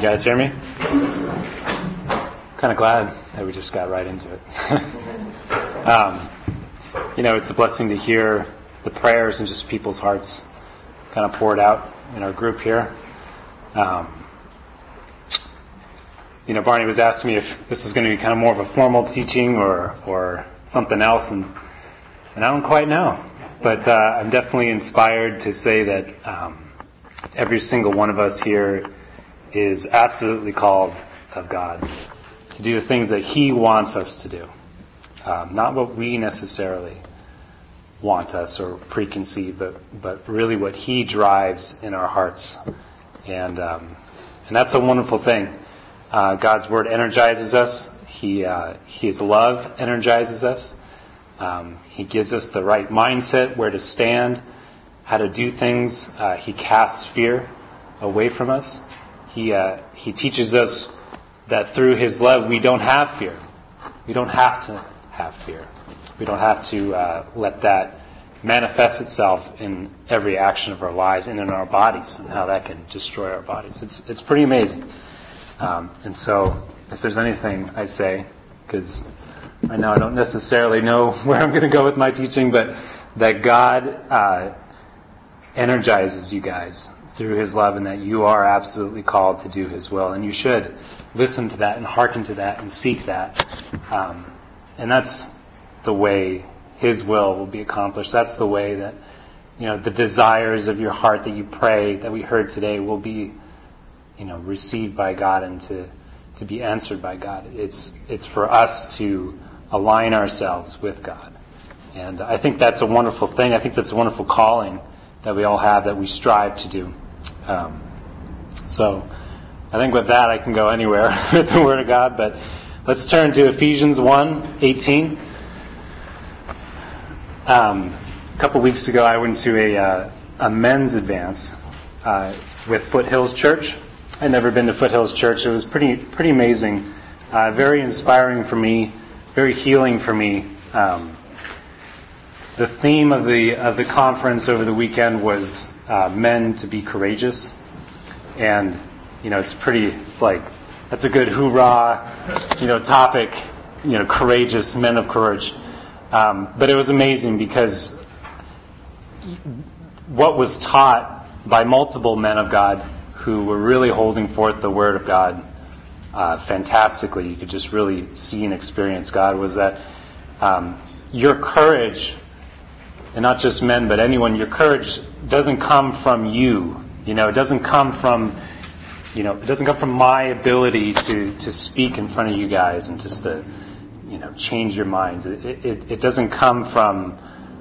guys hear me? Kind of glad that we just got right into it. It's a blessing to hear the prayers and just people's hearts kind of poured out in our group here. Barney was asking me if this was going to be kind of more of a formal teaching or something else, and I don't quite know. But I'm definitely inspired to say that every single one of us here is absolutely called of God to do the things that He wants us to do. Not what we necessarily want us or preconceive, but really what He drives in our hearts. And that's a wonderful thing. God's Word energizes us. His love energizes us. He gives us the right mindset, where to stand, how to do things. He casts fear away from us. He teaches us that through His love we don't have fear. We don't have to have fear. We don't have to let that manifest itself in every action of our lives and in our bodies, and how that can destroy our bodies. It's pretty amazing. And so, if there's anything I say, because I know I don't necessarily know where I'm going to go with my teaching, but that God energizes you guys through His love, and that you are absolutely called to do His will, and you should listen to that and hearken to that and seek that. And that's the way His will be accomplished. That's the way that the desires of your heart that you pray, that we heard today, will be received by God and to be answered by God. It's for us to align ourselves with God. And I think that's a wonderful thing. I think that's a wonderful calling that we all have, that we strive to do. So I think with that I can go anywhere with the Word of God, but let's turn to Ephesians 1:18. A couple weeks ago I went to a men's advance with Foothills Church. I'd never been to Foothills Church. It was pretty amazing, very inspiring for me, very healing for me. The theme of the conference over the weekend was men to be courageous, and it's like that's a good hoorah, topic, courageous men of courage. But it was amazing because what was taught by multiple men of God who were really holding forth the Word of God fantastically, you could just really see and experience God, was that your courage, and not just men but anyone, your courage doesn't come from you. It doesn't come from my ability to speak in front of you guys and just to change your minds. It doesn't come from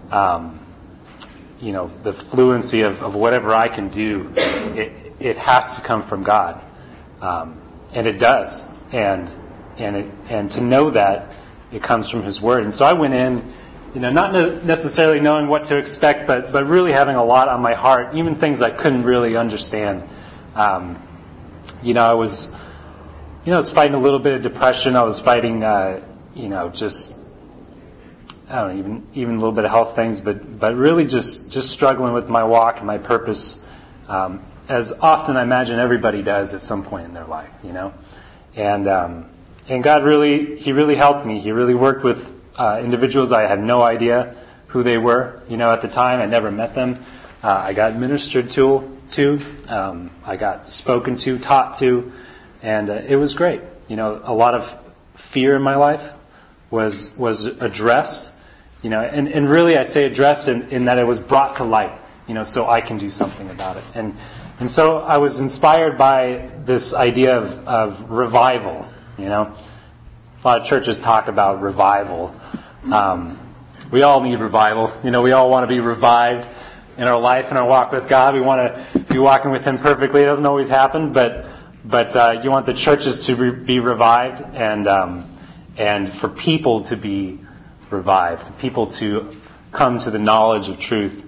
the fluency of whatever I can do. It has to come from God, and it does. And to know that it comes from His Word. And so I went in, not necessarily knowing what to expect, but really having a lot on my heart, even things I couldn't really understand. I was fighting a little bit of depression. I was fighting, just, I don't know, even a little bit of health things, but really just struggling with my walk and my purpose, as often I imagine everybody does at some point in their life, And God He really helped me. He really worked with individuals I had no idea who they were, at the time. I never met them. I got ministered to. I got spoken to, taught to, and it was great. A lot of fear in my life was addressed, and really I say addressed in that it was brought to light, so I can do something about it. And so I was inspired by this idea of revival. A lot of churches talk about revival. We all need revival. We all want to be revived in our life and our walk with God. We want to be walking with Him perfectly. It doesn't always happen, but you want the churches to be revived, and for people to be revived, for people to come to the knowledge of truth.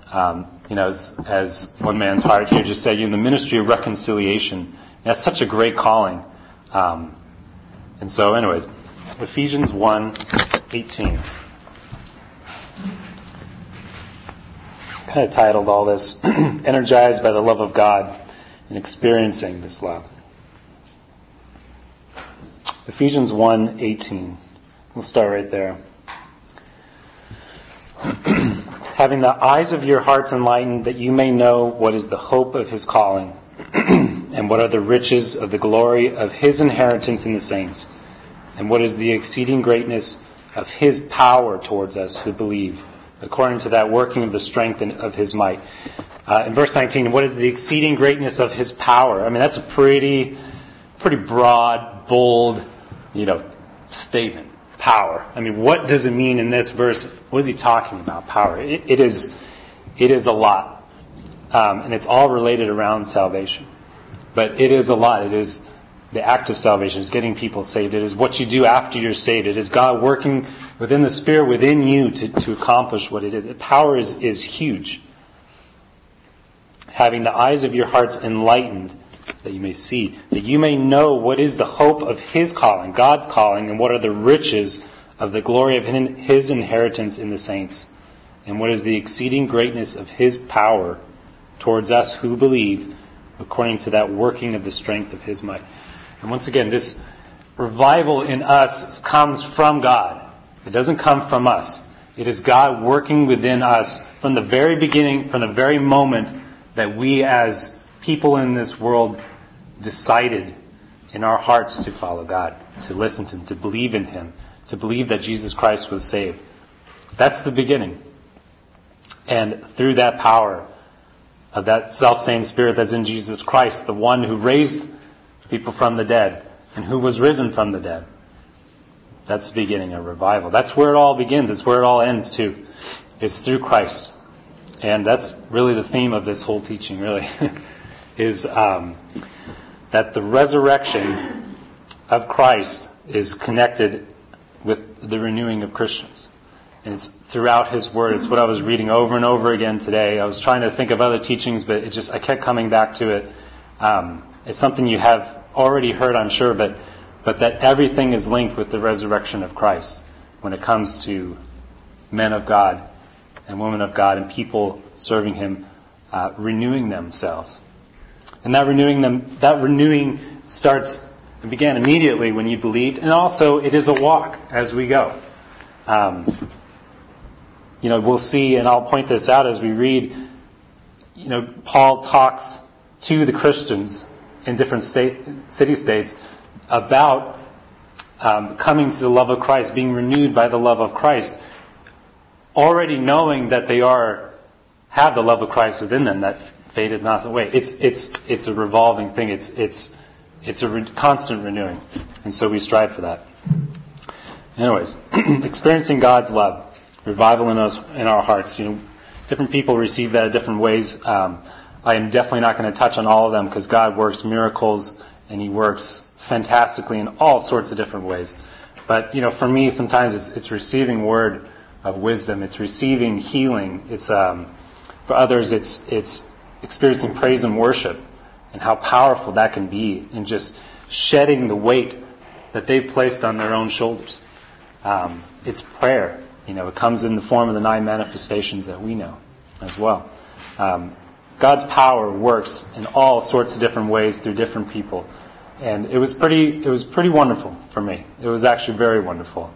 As one man's heart here just said, the ministry of reconciliation. That's such a great calling. And so, anyways, Ephesians 1:18. Kind of titled all this, Energized by the Love of God and Experiencing this Love. Ephesians 1:18. We'll start right there. Having the eyes of your hearts enlightened, that you may know what is the hope of his calling, and what are the riches of the glory of his inheritance in the saints, and what is the exceeding greatness of his power towards us who believe, according to that working of the strength of his might. In verse 19, what is the exceeding greatness of his power? I mean, that's a pretty broad, bold, statement. Power. I mean, what does it mean in this verse? What is he talking about? Power. It is a lot. And it's all related around salvation. But it is a lot. It is the act of salvation. It's getting people saved. It is what you do after you're saved. It is God working within the Spirit within you to accomplish what it is. Power is huge. Having the eyes of your hearts enlightened, that you may see, that you may know what is the hope of his calling, God's calling, and what are the riches of the glory of his inheritance in the saints, and what is the exceeding greatness of his power towards us who believe, according to that working of the strength of his might. And once again, this revival in us comes from God. It doesn't come from us. It is God working within us from the very beginning, from the very moment that we as people in this world decided in our hearts to follow God, to listen to him, to believe in him, to believe that Jesus Christ was saved. That's the beginning. And through that power of that self-same Spirit that's in Jesus Christ, the one who raised people from the dead and who was risen from the dead, that's the beginning of revival. That's where it all begins. It's where it all ends too. It's through Christ. And that's really the theme of this whole teaching, really, is that the resurrection of Christ is connected with the renewing of Christians. And it's throughout his word. It's what I was reading over and over again today. I was trying to think of other teachings, but I kept coming back to it. It's something you have already heard, I'm sure, but that everything is linked with the resurrection of Christ when it comes to men of God and women of God and people serving him, renewing themselves. And that renewing began immediately when you believed, and also it is a walk as we go. We'll see, and I'll point this out as we read, Paul talks to the Christians in different city-states about coming to the love of Christ, being renewed by the love of Christ, already knowing that they have the love of Christ within them, that faded not away. It's a revolving thing. It's a constant renewing, and so we strive for that. Anyways, experiencing God's love, revival in us, in our hearts. Different people receive that in different ways. I am definitely not going to touch on all of them because God works miracles and he works fantastically in all sorts of different ways. But for me, sometimes it's receiving word of wisdom. It's receiving healing. It's for others, it's experiencing praise and worship, and how powerful that can be in just shedding the weight that they've placed on their own shoulders. It's prayer. It comes in the form of the 9 manifestations that we know as well. God's power works in all sorts of different ways through different people. And it was pretty wonderful for me. It was actually very wonderful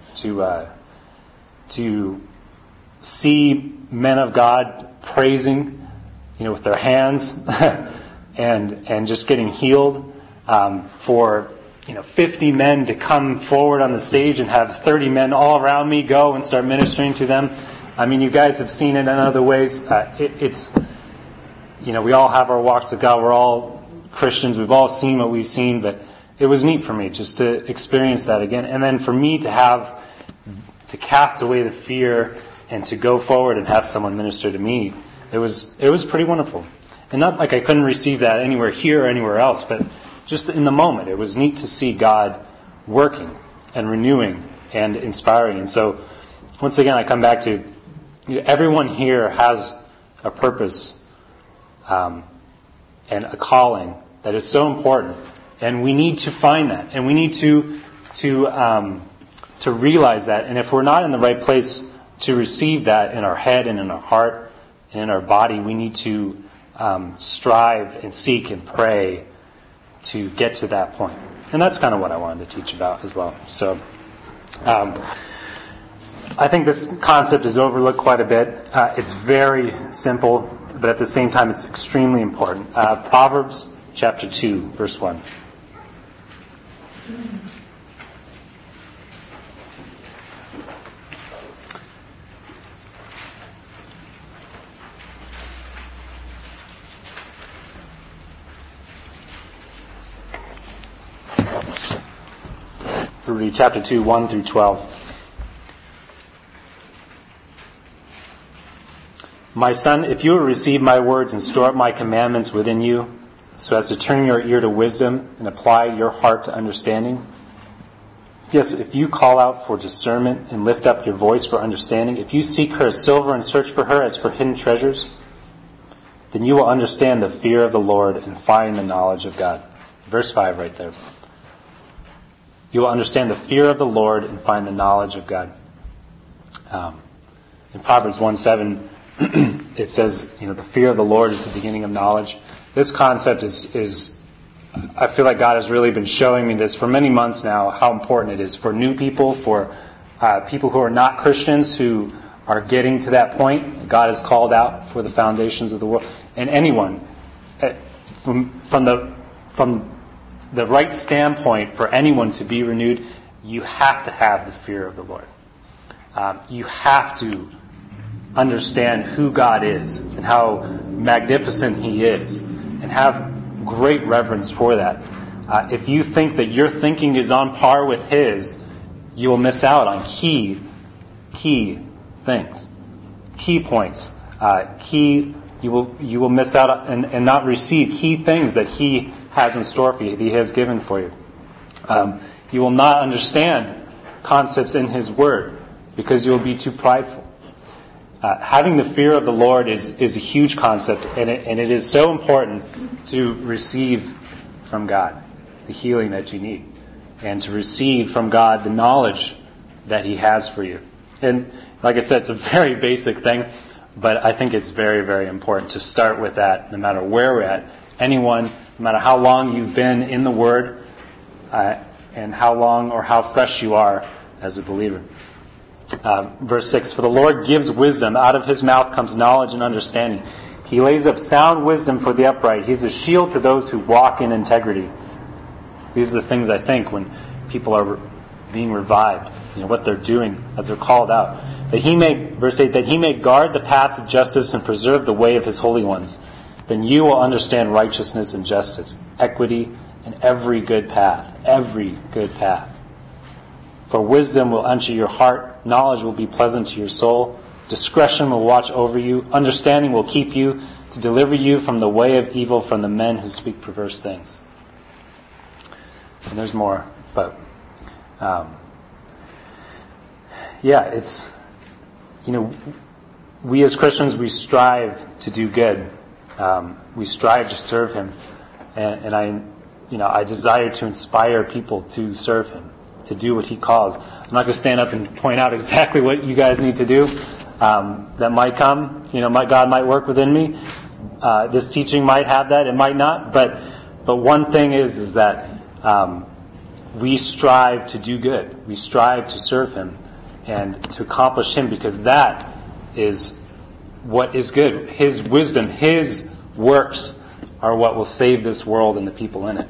to see men of God praising, with their hands and just getting healed, for 50 men to come forward on the stage and have 30 men all around me go and start ministering to them. I mean, you guys have seen it in other ways. We all have our walks with God. We're all Christians. We've all seen what we've seen, but it was neat for me just to experience that again. And then for me to cast away the fear and to go forward and have someone minister to me, it was pretty wonderful. And not like I couldn't receive that anywhere here or anywhere else, but just in the moment, it was neat to see God working and renewing and inspiring. And so, once again, I come back to everyone here has a purpose and a calling that is so important, and we need to find that, and we need to realize that. And if we're not in the right place to receive that in our head and in our heart and in our body, we need to strive and seek and pray to get to that point. And that's kind of what I wanted to teach about as well. So I think this concept is overlooked quite a bit. It's very simple, but at the same time it's extremely important. Proverbs chapter 2, verse 1. We'll read chapter 2, 1 through 12. My son, if you will receive my words and store up my commandments within you, so as to turn your ear to wisdom and apply your heart to understanding. Yes, if you call out for discernment and lift up your voice for understanding, if you seek her as silver and search for her as for hidden treasures, then you will understand the fear of the Lord and find the knowledge of God. Verse 5 right there. You will understand the fear of the Lord and find the knowledge of God. In Proverbs 1:7, it says, the fear of the Lord is the beginning of knowledge. This concept is I feel like God has really been showing me this for many months now, how important it is for new people, for people who are not Christians, who are getting to that point. God has called out for the foundations of the world. And anyone, from the right standpoint for anyone to be renewed, you have to have the fear of the Lord. You have to understand who God is and how magnificent He is, and have great reverence for that. If you think that your thinking is on par with His, you will miss out on key things, key points. You will miss out and not receive key things that He has in store for you, that He has given for you. You will not understand concepts in His Word because you will be too prideful. Having the fear of the Lord is a huge concept, and it is so important to receive from God the healing that you need, and to receive from God the knowledge that He has for you. And like I said, it's a very basic thing, but I think it's very, very important to start with that no matter where we're at. Anyone, no matter how long you've been in the Word, and how long or how fresh you are as a believer. Verse 6, for the Lord gives wisdom. Out of His mouth comes knowledge and understanding. He lays up sound wisdom for the upright. He's a shield to those who walk in integrity. So these are the things I think when people are being revived, what they're doing as they're called out. Verse 8, that He may guard the paths of justice and preserve the way of His holy ones. Then you will understand righteousness and justice, equity, and every good path. Every good path. For wisdom will enter your heart, knowledge will be pleasant to your soul, discretion will watch over you, understanding will keep you, to deliver you from the way of evil, from the men who speak perverse things. And there's more, but it's, we as Christians, we strive to do good. We strive to serve Him, and I desire to inspire people to serve Him, to do what He calls. I'm not going to stand up and point out exactly what you guys need to do. That might come. God might work within me. This teaching might have that. It might not. But one thing is that we strive to do good. We strive to serve Him and to accomplish Him, because that is what is good. His wisdom, His works are what will save this world and the people in it.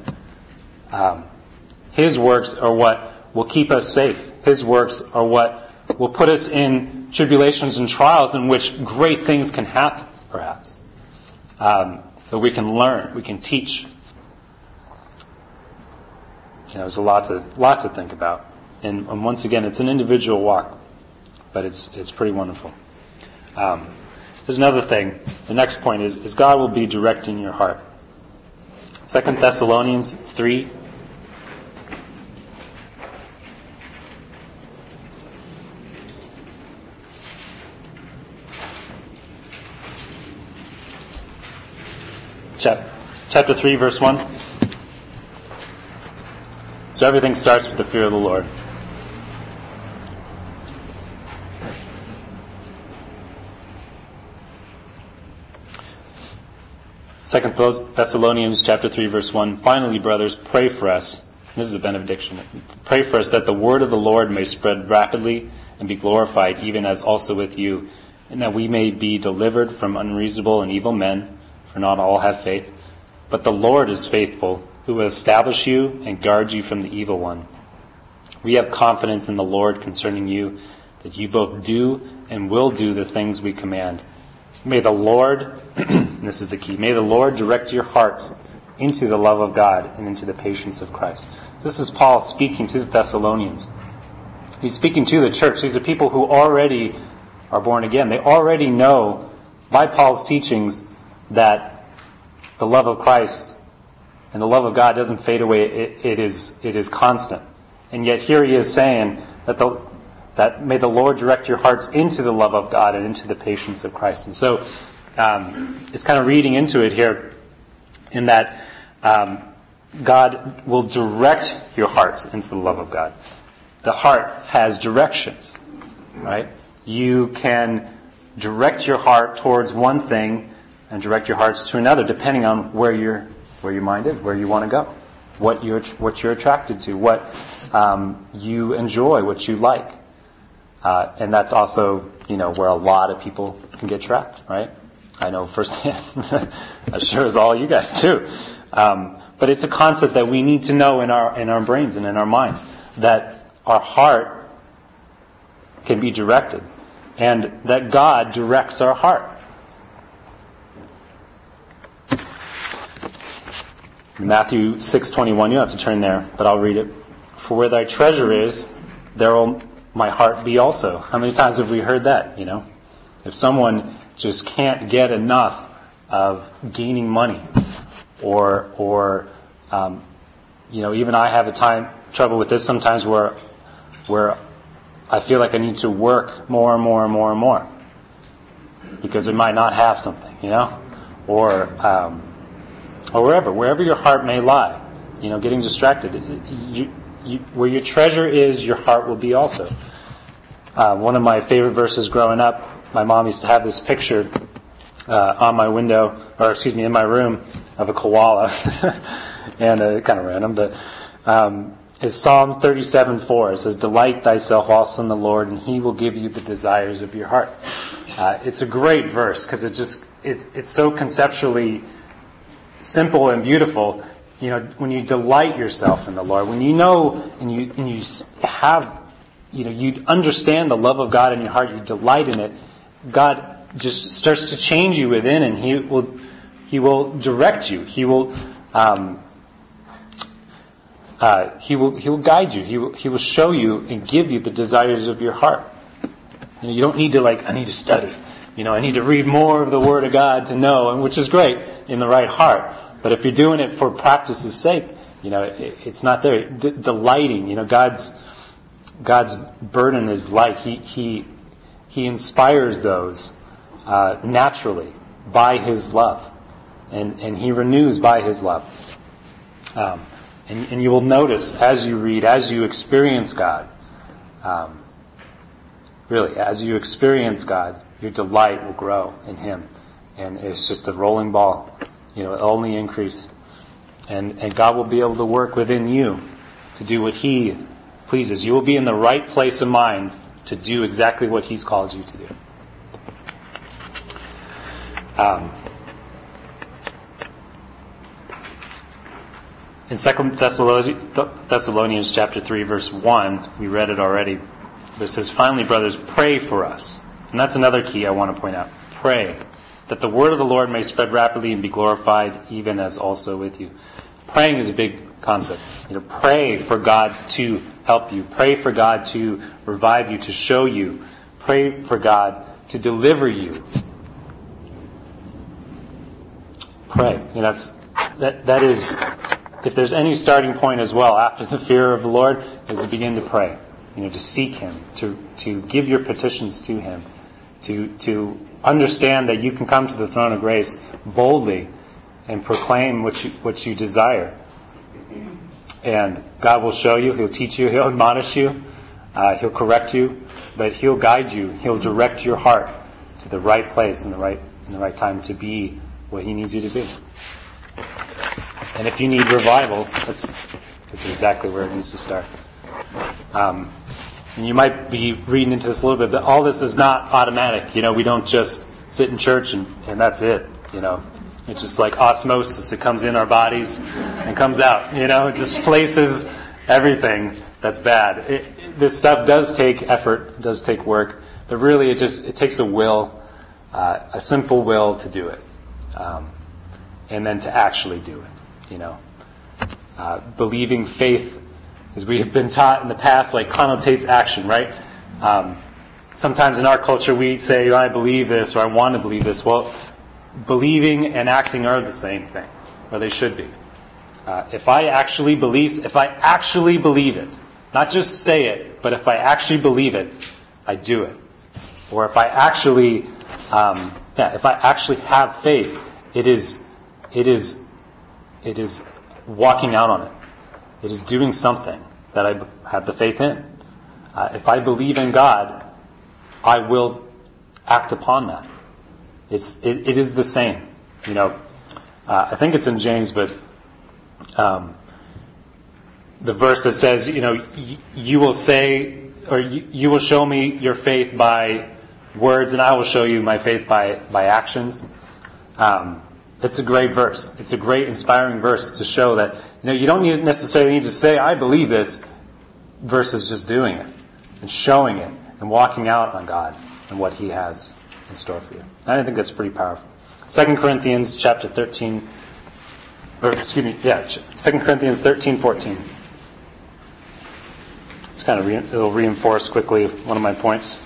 His works are what will keep us safe. His works are what will put us in tribulations and trials in which great things can happen, perhaps. So we can learn, we can teach. There's a lot to think about. And once again, it's an individual walk, but it's pretty wonderful. There's another thing. The next point is God will be directing your heart. 2 Thessalonians 3. Chapter 3, verse 1. So everything starts with the fear of the Lord. Second Thessalonians chapter 3, verse 1. Finally, brothers, pray for us, This is a benediction. Pray for us that the word of the Lord may spread rapidly and be glorified, even as also with you, and that we may be delivered from unreasonable and evil men, for not all have faith. But the Lord is faithful, who will establish you and guard you from the evil one. We have confidence in the Lord concerning you, that you both do and will do the things we command. May the Lord, and this is the key, may the Lord direct your hearts into the love of God and into the patience of Christ. This is Paul speaking to the Thessalonians. He's speaking to the church. These are people who already are born again. They already know by Paul's teachings that the love of Christ and the love of God doesn't fade away. It is constant. And yet here he is saying that may the Lord direct your hearts into the love of God and into the patience of Christ. And so it's kind of reading into it here in that God will direct your hearts into the love of God. The heart has directions, right? You can direct your heart towards one thing and direct your hearts to another, depending on where your mind is, where you want to go, what you're attracted to, what you enjoy, what you like. And that's also, where a lot of people can get trapped, right? I know firsthand, as sure as all you guys too. But it's a concept that we need to know in our brains and in our minds, that our heart can be directed, and that God directs our heart. Matthew 6:21, you don't have to turn there, but I'll read it. For where thy treasure is, there will my heart be also. How many times have we heard that, If someone just can't get enough of gaining money, or even I have trouble with this sometimes where I feel like I need to work more and more and more and more because I might not have something, or wherever your heart may lie, getting distracted. Where your treasure is, your heart will be also. One of my favorite verses growing up, my mom used to have this picture on my window, in my room, of a koala, and kind of random, but it's Psalm 37:4. It says, "Delight thyself also in the Lord, and He will give you the desires of your heart." It's a great verse because it's so conceptually simple and beautiful. When you delight yourself in the Lord, when you know and you have, you understand the love of God in your heart, you delight in it, God just starts to change you within, and He will direct you. He will guide you. He will show you and give you the desires of your heart. You don't need to I need to study. I need to read more of the Word of God to know, and which is great in the right heart. But if you're doing it for practice's sake, it's not there. Delighting, God's burden is light. He inspires those naturally by His love, and He renews by His love. And you will notice as you read, as you experience God, as you experience God, your delight will grow in Him, and it's just a rolling ball. It'll only increase, and God will be able to work within you to do what He pleases. You will be in the right place of mind to do exactly what He's called you to do. In 2 Thessalonians chapter 3, verse 1, we read it already, but it says, "Finally, brothers, pray for us." And that's another key I want to point out. Pray, that the word of the Lord may spread rapidly and be glorified, even as also with you. Praying is a big concept. Pray for God to help you. Pray for God to revive you, to show you. Pray for God to deliver you. Pray. That is, if there's any starting point as well after the fear of the Lord, is to begin to pray. To seek Him, to give your petitions to Him, to understand that you can come to the throne of grace boldly and proclaim what you desire. And God will show you, He'll teach you, He'll admonish you, He'll correct you, but He'll guide you, He'll direct your heart to the right place in the right time to be what He needs you to be. And if you need revival, if That's exactly where it needs to start. And you might be reading into this a little bit, but all this is not automatic. We don't just sit in church and that's it. It's just like osmosis. It comes in our bodies and comes out. It displaces everything that's bad. This stuff does take effort, does take work, but really it takes a will, a simple will to do it, and then to actually do it. Believing faith, as we have been taught in the past, connotates action, right? Sometimes in our culture we say, I believe this, or I want to believe this. Well, believing and acting are the same thing, or they should be. If I actually believe it, not just say it, but if I actually believe it, I do it. Or if I actually, have faith, it is walking out on it. It is doing something that I have the faith in. If I believe in God, I will act upon that. It is the same. I think it's in James, but the verse that says, you will say, or you will show me your faith by words, and I will show you my faith by actions. It's a great verse. It's a great, inspiring verse to show that you don't necessarily need to say, I believe this, versus just doing it and showing it and walking out on God and what He has in store for you. And I think that's pretty powerful. 2 Corinthians chapter 13, 2 Corinthians 13:14. It's kind of it'll reinforce quickly one of my points.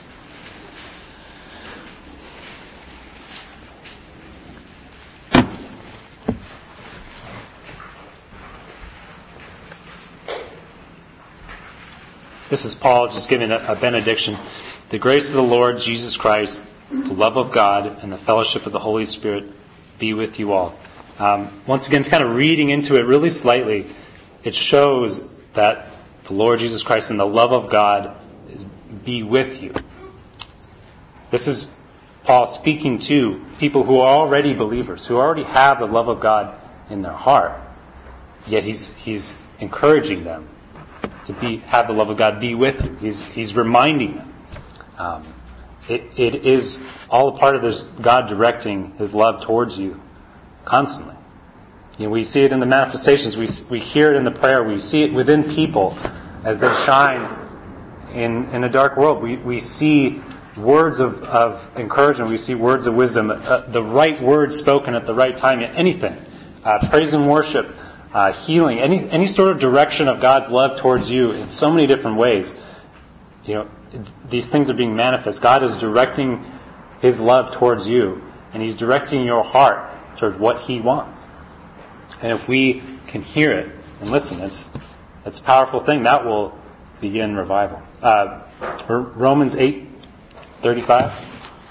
This is Paul just giving a benediction. The grace of the Lord Jesus Christ, the love of God, and the fellowship of the Holy Spirit be with you all. Once again, kind of reading into it really slightly, it shows that the Lord Jesus Christ and the love of God be with you. This is Paul speaking to people who are already believers, who already have the love of God in their heart. Yet he's encouraging them to have the love of God be with you. He's reminding them. It is all a part of this God directing His love towards you constantly. We see it in the manifestations. We hear it in the prayer. We see it within people as they shine in a dark world. We see words of encouragement. We see words of wisdom. The right words spoken at the right time. Anything. Praise and worship. Healing. Any sort of direction of God's love towards you in so many different ways. These things are being manifest. God is directing His love towards you, and He's directing your heart towards what He wants. And if we can hear it and listen, it's a powerful thing. That will begin revival. Romans 8:35.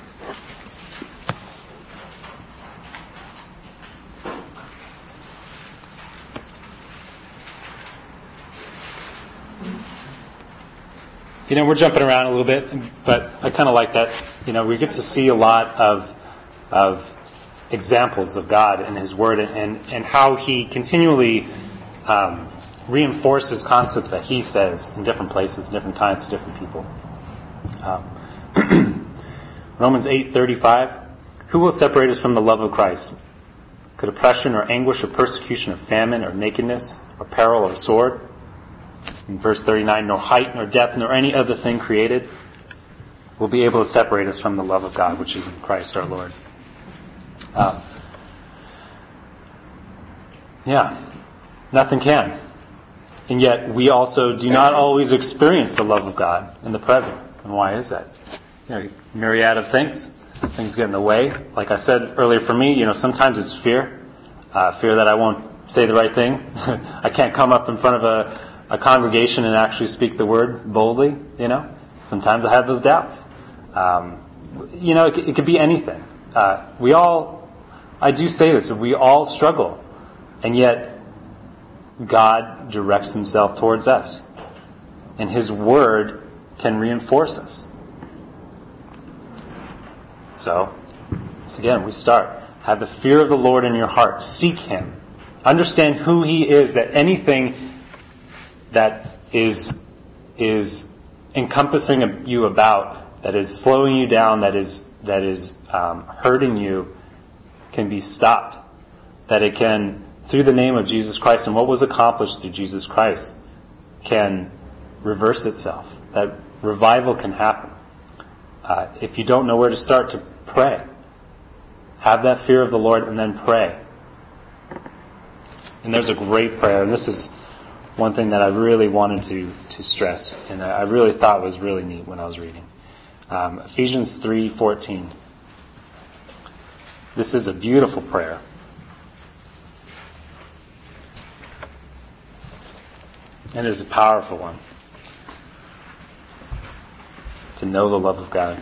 We're jumping around a little bit, but I kind of like that. We get to see a lot of examples of God and His Word, and how He continually reinforces concepts that He says in different places, different times to different people. Romans 8:35. Who will separate us from the love of Christ? Could oppression or anguish or persecution or famine or nakedness or peril or sword? In verse 39, nor height nor depth nor any other thing created will be able to separate us from the love of God, which is in Christ our Lord. Nothing can. And yet we also do not always experience the love of God in the present. And why is that? Myriad of things. Things get in the way. Like I said earlier, for me, sometimes it's fear. Fear that I won't say the right thing. I can't come up in front of a congregation and actually speak the word boldly. Sometimes I have those doubts. It could be anything. I do say this, we all struggle. And yet, God directs Himself towards us. And His Word can reinforce us. So, once again, we start. Have the fear of the Lord in your heart. Seek Him. Understand who He is, that anything that is encompassing you about, that is slowing you down, that is hurting you, can be stopped. That it can, through the name of Jesus Christ and what was accomplished through Jesus Christ, can reverse itself. That revival can happen. If you don't know where to start, to pray. Have that fear of the Lord and then pray. And there's a great prayer, and this is one thing that I really wanted to stress, and I really thought was really neat when I was reading. Ephesians 3:14. This is a beautiful prayer. And it is a powerful one. To know the love of God.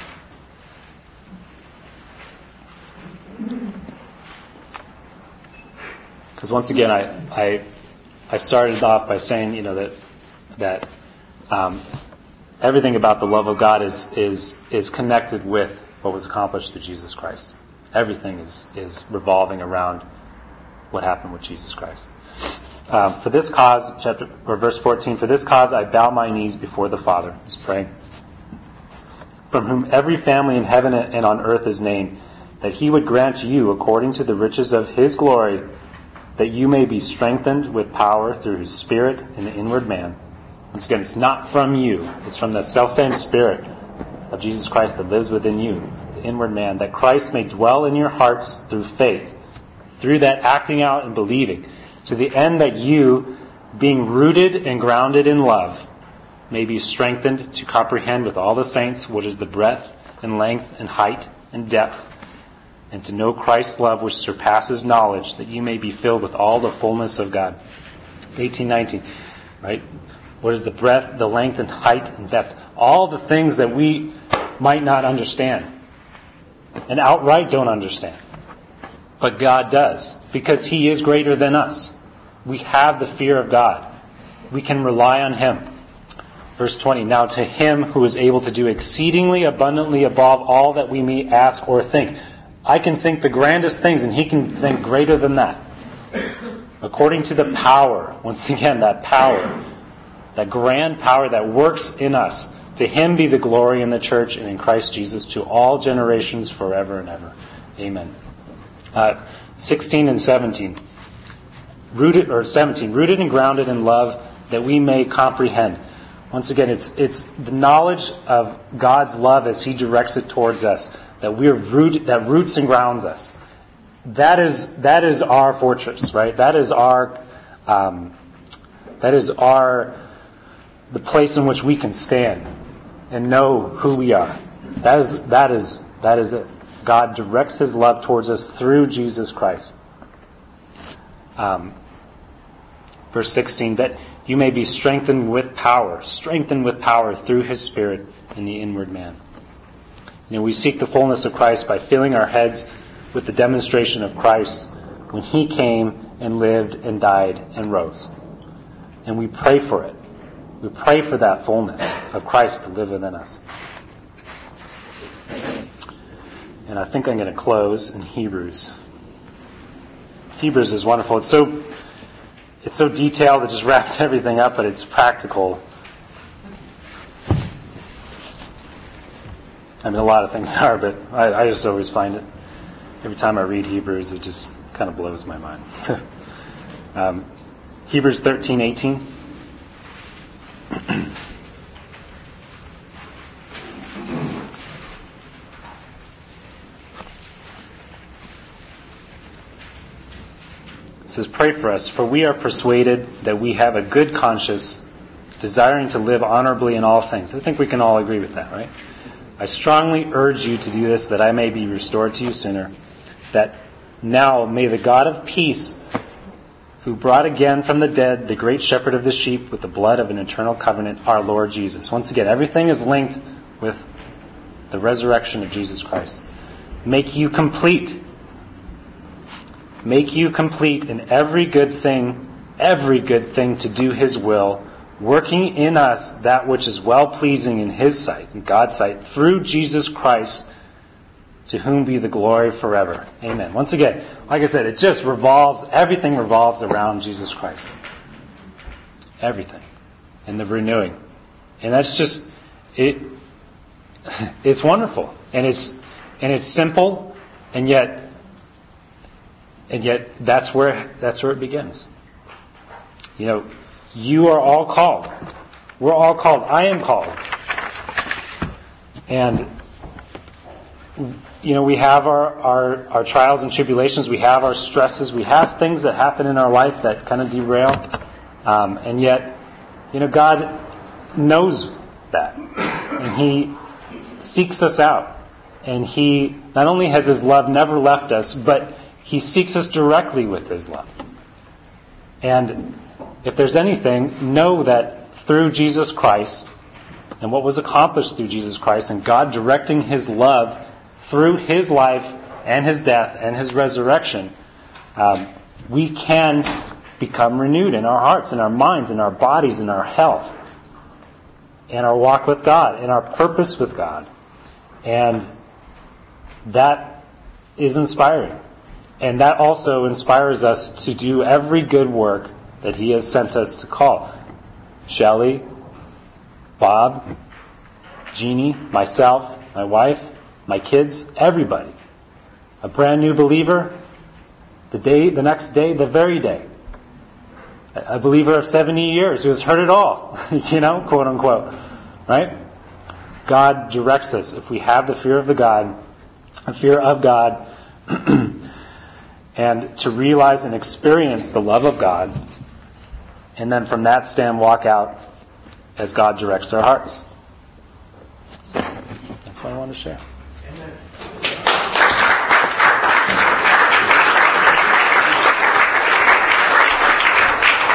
Because once again, I started off by saying, that everything about the love of God is connected with what was accomplished through Jesus Christ. Everything is revolving around what happened with Jesus Christ. For this cause, verse 14, for this cause I bow my knees before the Father. Let's pray. From whom every family in heaven and on earth is named, that he would grant you, according to the riches of his glory, that you may be strengthened with power through his Spirit in the inward man. Once again, it's not from you. It's from the selfsame Spirit of Jesus Christ that lives within you, the inward man, that Christ may dwell in your hearts through faith, through that acting out and believing, to the end that you, being rooted and grounded in love, may be strengthened to comprehend with all the saints what is the breadth and length and height and depth, and to know Christ's love which surpasses knowledge, that you may be filled with all the fullness of God. 18:19, right? What is the breadth, the length, and height, and depth? All the things that we might not understand, and outright don't understand. But God does, because he is greater than us. We have the fear of God. We can rely on him. Verse 20, now to him who is able to do exceedingly abundantly above all that we may ask or think. I can think the grandest things, and he can think greater than that. According to the power, once again, that power, that grand power that works in us. To him be the glory in the church and in Christ Jesus to all generations forever and ever. Amen. 16 and 17. Rooted and grounded in love, that we may comprehend. Once again, it's the knowledge of God's love as he directs it towards us. That we're rooted, that roots and grounds us. That is our fortress, right? That is the place in which we can stand and know who we are. That is it. God directs his love towards us through Jesus Christ. Verse 16, that you may be strengthened with power through his Spirit in the inward man. We seek the fullness of Christ by filling our heads with the demonstration of Christ when he came and lived and died and rose. And we pray for it. We pray for that fullness of Christ to live within us. And I think I'm going to close in Hebrews. Hebrews is wonderful. It's so detailed, it just wraps everything up, but it's practical. I mean, a lot of things are, but I just always find it, every time I read Hebrews, it just kind of blows my mind. Hebrews 13:18. It says, pray for us, for we are persuaded that we have a good conscience, desiring to live honorably in all things. I think we can all agree with that, right? I strongly urge you to do this, that I may be restored to you sooner. That now may the God of peace, who brought again from the dead the great shepherd of the sheep with the blood of an eternal covenant, our Lord Jesus. Once again, everything is linked with the resurrection of Jesus Christ. Make you complete. Make you complete in every good thing to do his will, working in us that which is well-pleasing in his sight, in God's sight, through Jesus Christ, to whom be the glory forever. Amen. Once again, like I said, everything revolves around Jesus Christ. Everything. and the renewing. And that's just it's wonderful. And it's simple, and yet that's where it begins. You are all called. We're all called. I am called. And we have our trials and tribulations, we have our stresses, we have things that happen in our life that kind of derail. And yet, God knows that. And He seeks us out. And He not only has His love never left us, but He seeks us directly with His love. And if there's anything, know that through Jesus Christ, and what was accomplished through Jesus Christ, and God directing His love through His life and His death and His resurrection, we can become renewed in our hearts, in our minds, in our bodies, in our health, in our walk with God, in our purpose with God. And that is inspiring. And that also inspires us to do every good work that He has sent us to call. Shelley, Bob, Jeannie, myself, my wife, my kids, everybody. A brand new believer, the next day, the very day. A believer of 70 years who has heard it all, quote unquote. Right? God directs us if we have the fear of God, and to realize and experience the love of God, and then from that stand walk out as God directs our hearts. So that's what I wanted to share. Amen.